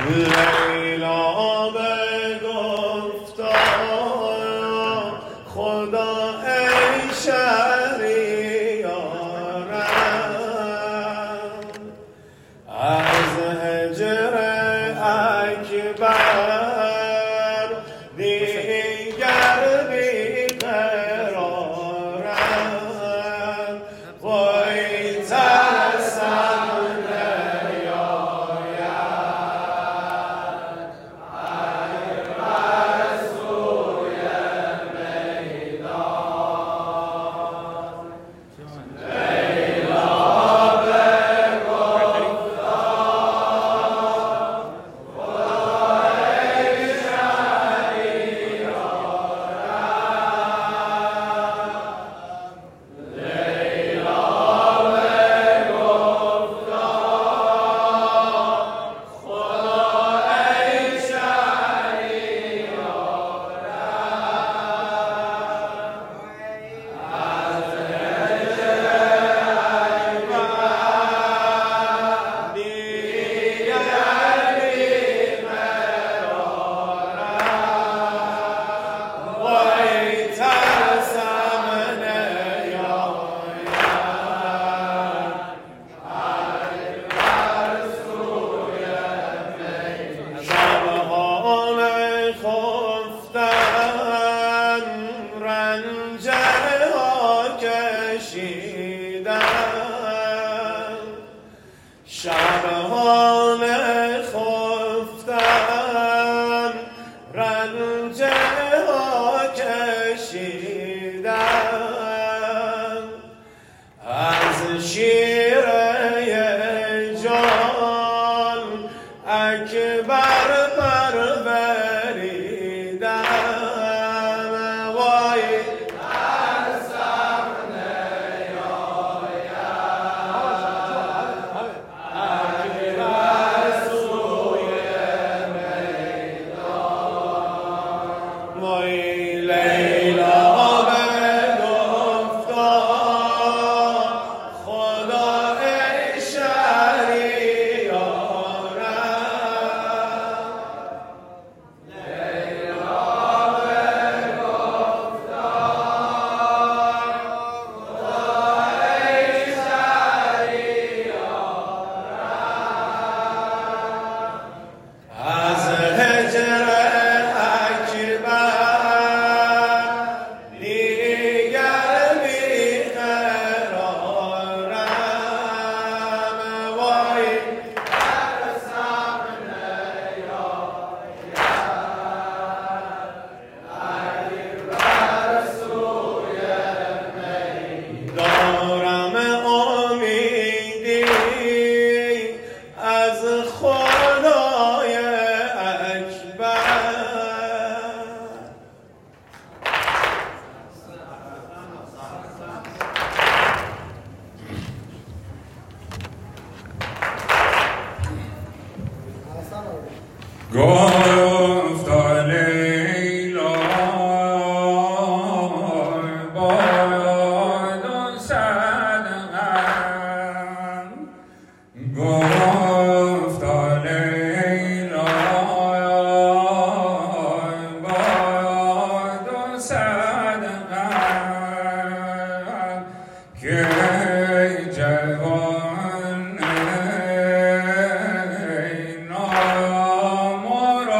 لیلا بگفتا خدا ای شهریارم از هجر اکبر دیگر بیقرارم وای ترسم شبان خفتن رنجه ها کشیدن از شیره جان اکبر پروریدن وای گفتا لیلا باید و صدقم گفتا لیلا باید و صدقم که جوان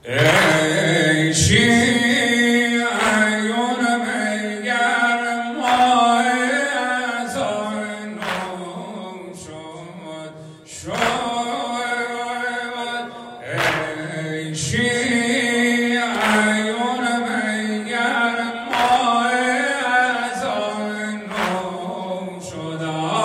ای شیعیون میگر ماه از آن نو شد ای شیعیون میگر ماه از آن نو شد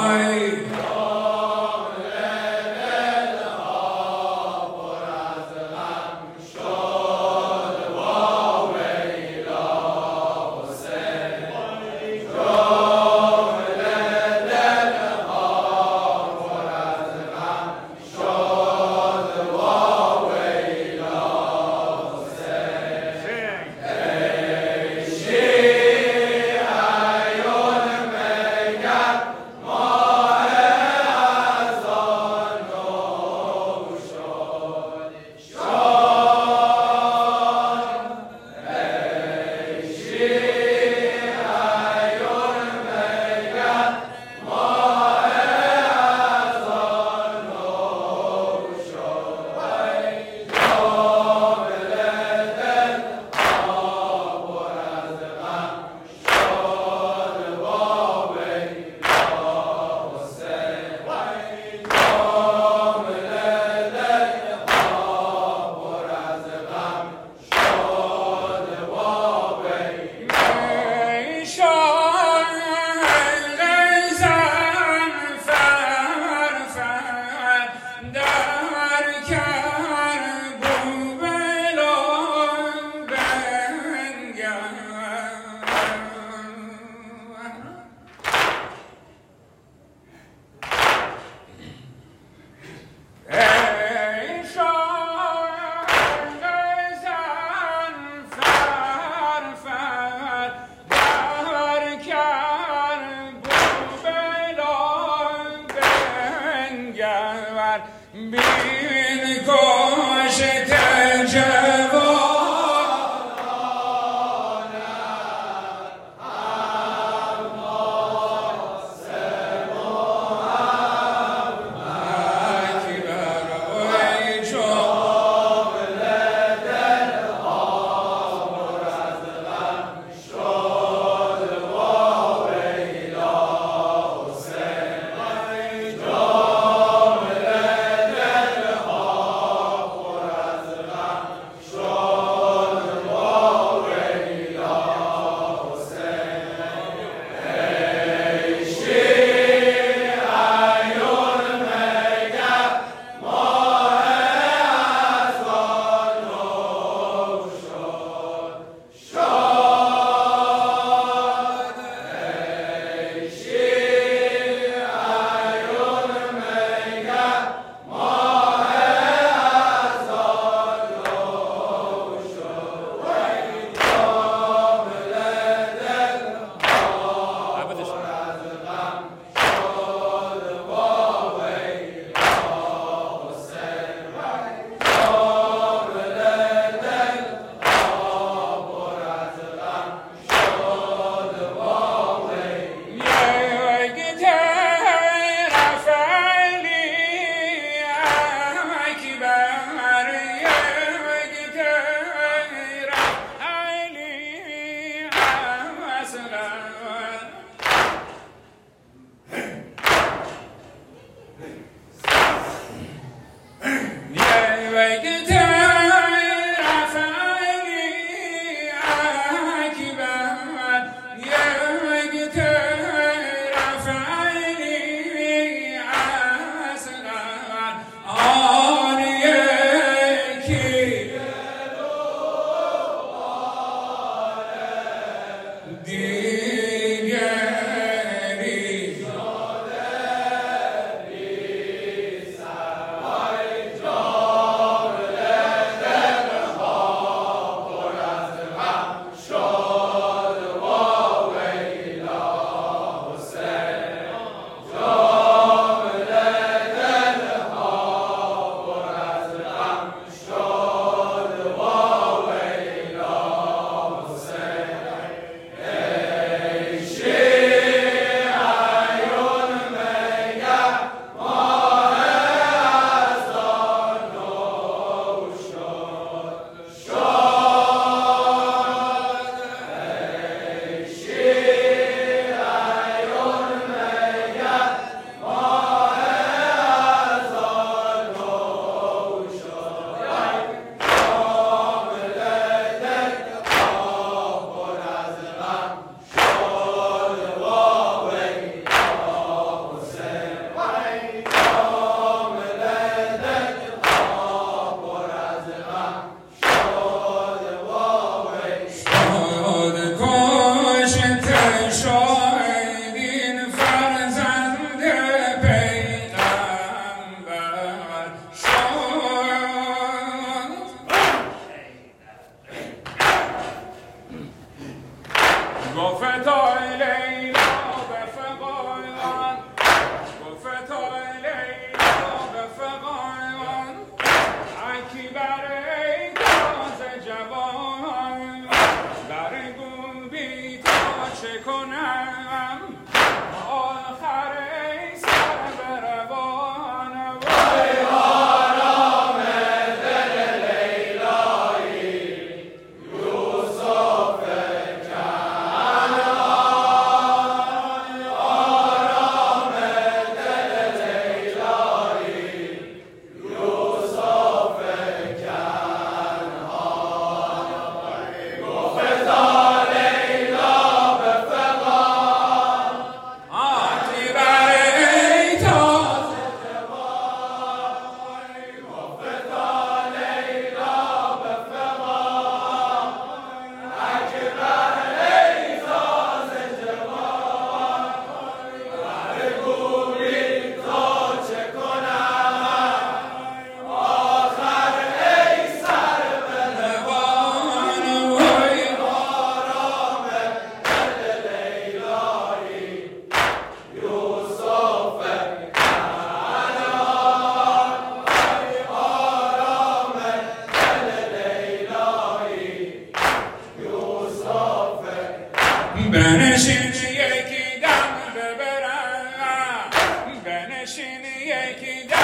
بین کاشت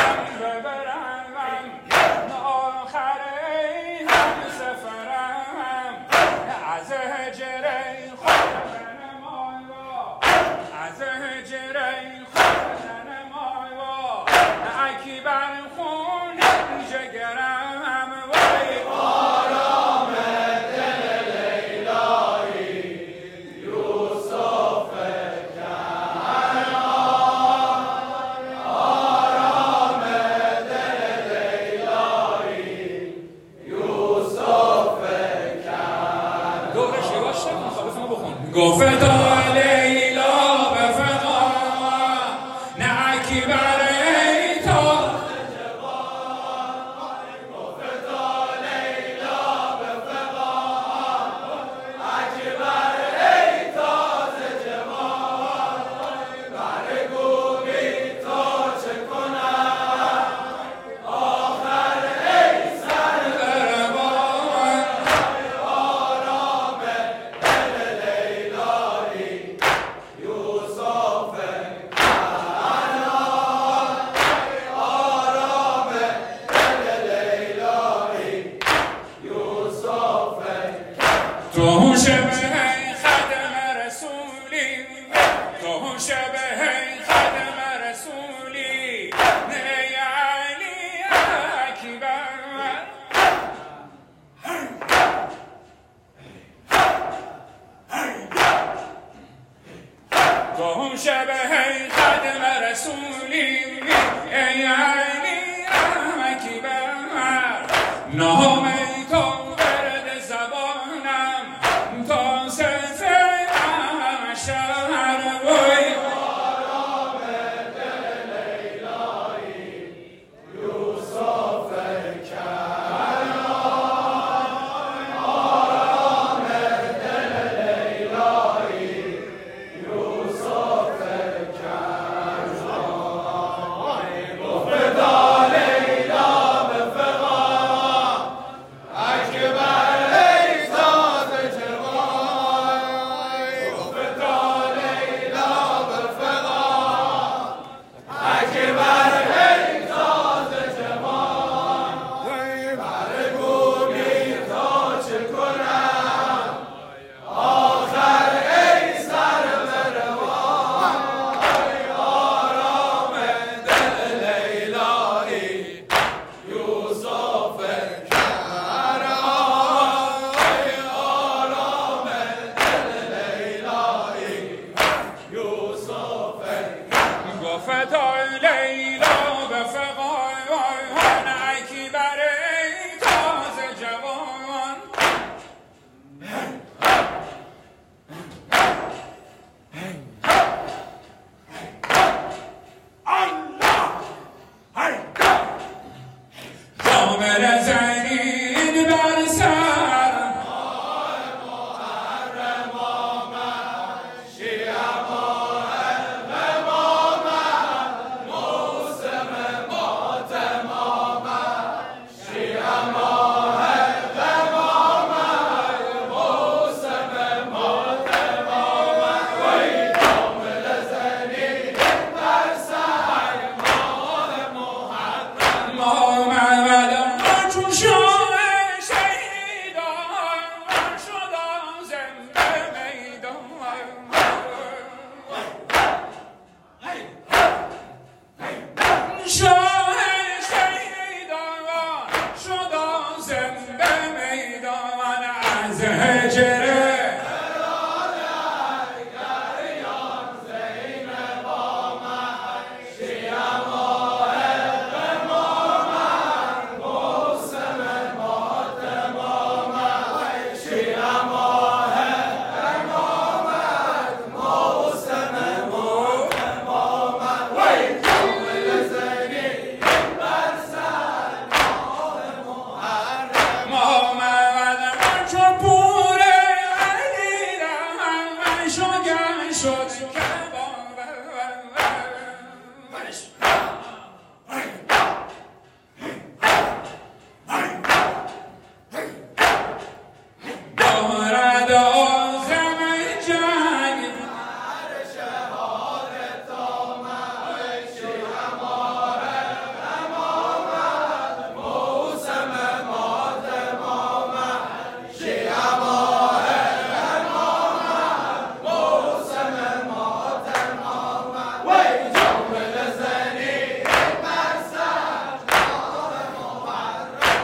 گفت لیلا به فقا نعکی برای تا گفت لیلا به فقا نعکی برای تازه جوان برگوی تا چه کنم آخر ای سر دربان آرام دل لیلایی یوسف کنا آرام دل لیلایی یوسف تو شبه خدم رسولی تو شبه خدم رسولی ای علی اکبر تو شبه خدم رسولی ای علی اکبر نام تو ورد زبانم تا سفر شهر وی آرام دل لیلایی یوسف کنا آرام دل لیلایی یوسف کنا گفت لیلا به فقا اکبر ای تازه جوان گفت لیلا به فقا اکبر ای تازه جوان برگوی تا چه کنم آخر ای سر بروان آرام دل لیلایی یوسف کنا آرام دل لیلایی یوسف گفت لیلا به فقا نعکی برای تازه جوان کامل زنین بر سر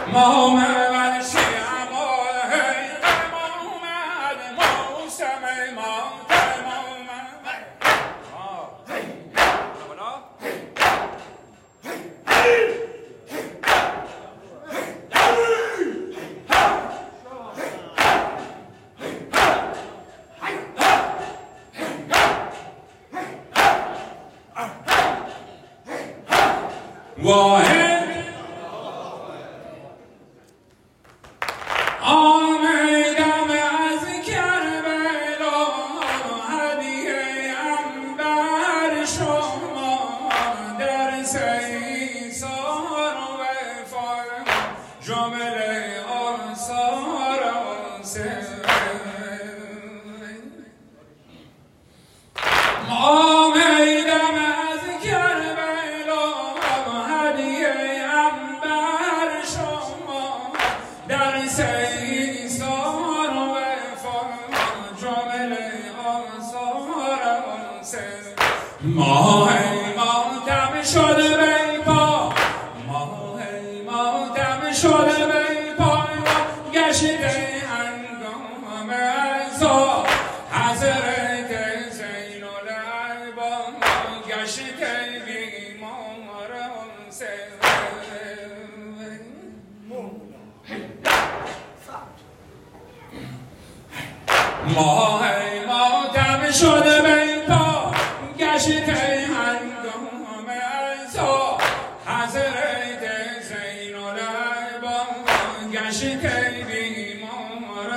محمد شیعه محمد موسم واحد آمدم از کربلا هدیه عنبر شما در سیسار و وفا جمله آثار آمدم از کربلا هدیه عنبر شما در سیسار و وفا جمله آثار ماه ماتم شده بی پا ماه ماتم شده بی پا گشته هنگام عزا حضرت زین العباد گشته بیمار ماه ماتم شده بی پا گشته هنگام عزا حضرت زین العباد گشته بیمار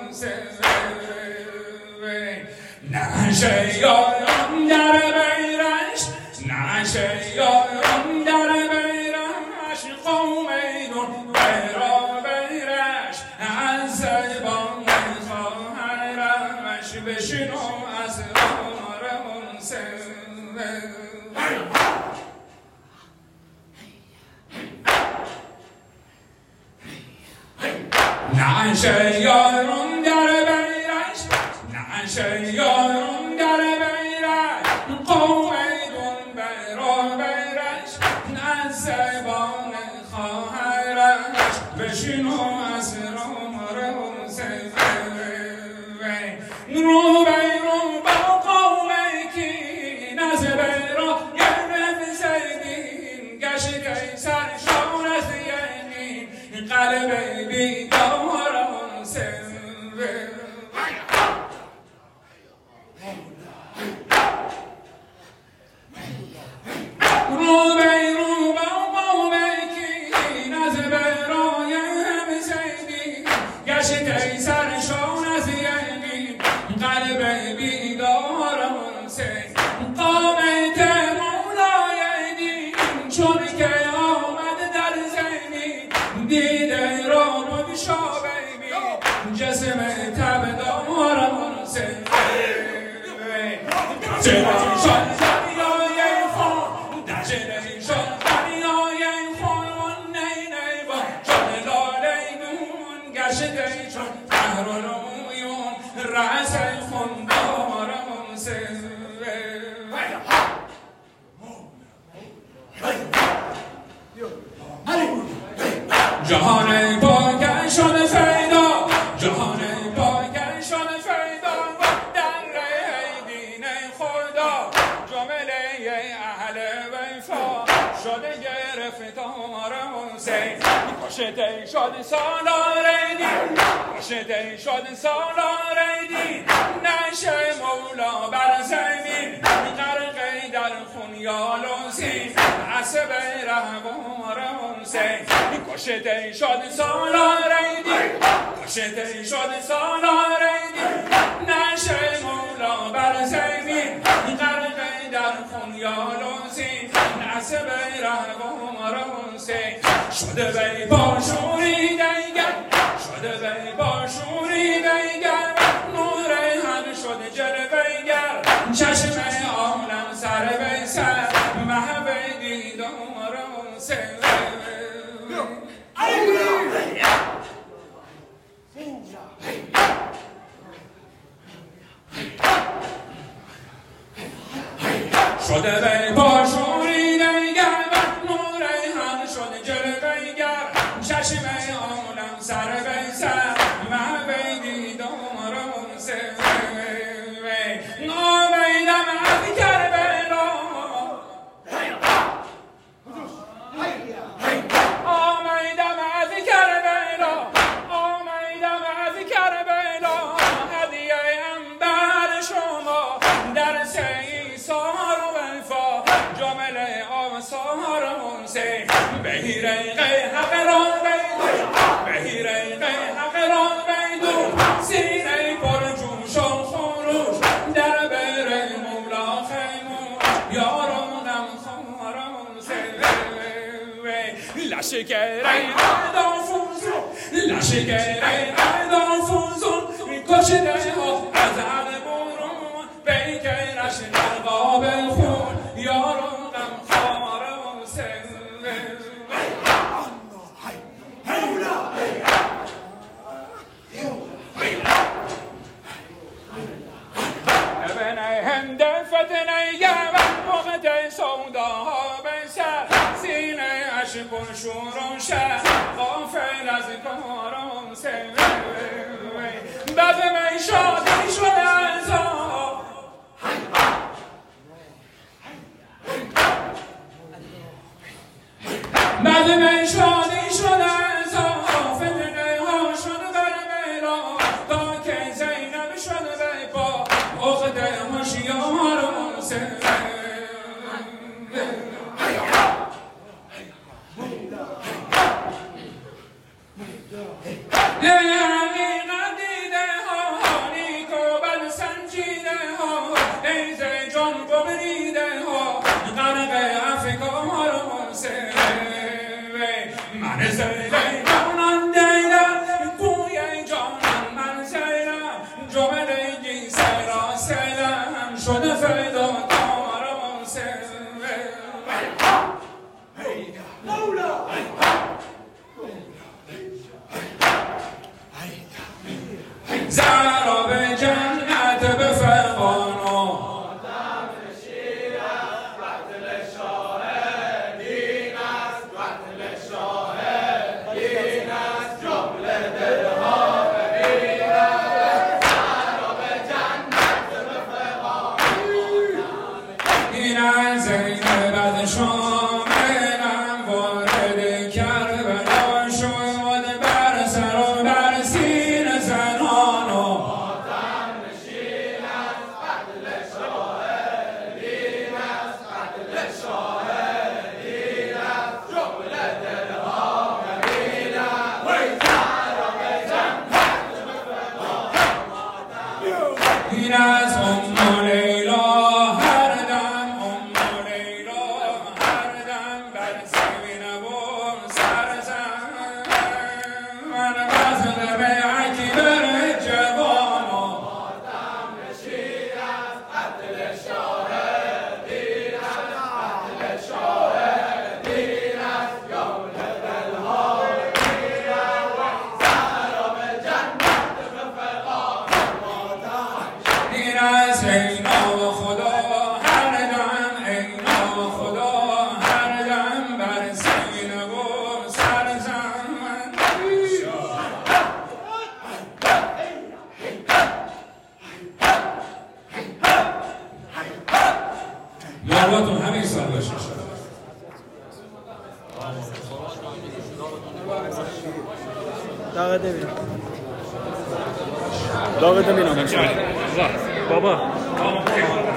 نشه یارم در بیرش نشه یارم در بیرش قوم ایدون بیرا بیرش از زبان خواهرمش بشنو از رارمون نشه یارم در بیرش نشه یارم در بیرش قوم ایدون بیرا بیرش از زبان خواهرش بشنو از رارمون رو بیرو با قومی که نز بیرا گرف زیدین گشته سرشان از یعنی قلب بیداران رو بیرو با قومی که نز بیرا گرف زیدین گشته سرشان از یعنی قلب بیداران قامت مولای دین چون که آمد در زینی دیده را بگشا بیبی جسم تبداران جنیشان دریای خون در جنیشان دریای خون و نینیوان چون لاله دون گشته چون تهرالویون رأس خون دارم جهان پاک شده فیدا جهان پاک شده فیدا در دین خدا جمله اهل وفا شده گرفتار حسین کشته شد سالار دین کشته شد سالار دین نشه مولا بر زمین غرقه در خون یالوزین عصب رهوار حسین کشته شد سالار دین کشته شد سالار دین نشه مولا بر زمین غرقه در خون یالوزین عصب رهوار حسین شده بی باشوری دیگر شده بی باشوری دیگر نور هم شده جلویگر چشم عالم سر به سر محو دیدار حسین شده بی باشوری دیگر نور هم شده جلویگر چشمه عالم سر به سر محبه دیدارم سر آمیدم از کربلا آمیدم از کربلا آمیدم از کربلا هدیه ام بر شما در سیسار و وفا جمله آثار منسی بهیرق حق ران بیدون بهیرق حق ران بیدون سینه پر جوش و خروش در بر مولا خیمون یارانم خارم لشکره دافوزون لشکره دافوزون کشیده ها از عقل برون بیکرش در قابل خون یارانم خارم ابن هند فتنه گوه وقت سوداها بسر سینه عشق و شور و شر غافل از کارم سر بعد من شادی شده از بعد من شادی شده از فتنه ها شد قلبلا تا که زینب شد به پا عقده هوشیار منصف حقیقت دیده ها نیکو بد سنجیده ها ایز جان ببریده ها غرق افکار منصف من زیدان دیدم کوی جانم من زیدم جملگی سرا سلم شده فیدا کارم مولا زهرا به جنت به فرقانو این از ام لیلا هر دم ام لیلا هر دم بر سینه و سرزن من بزن به اکبر جوان ماتم نشین از قتل شاه دین از قتل شاه دین از یوم دلها دین از زهرا به جنت به فرقان این از اینا خدا هر دم اینا خدا هر دم بر سینه و سرزن یاراتون همه سال باشه داغته بینم داغته بینم بابا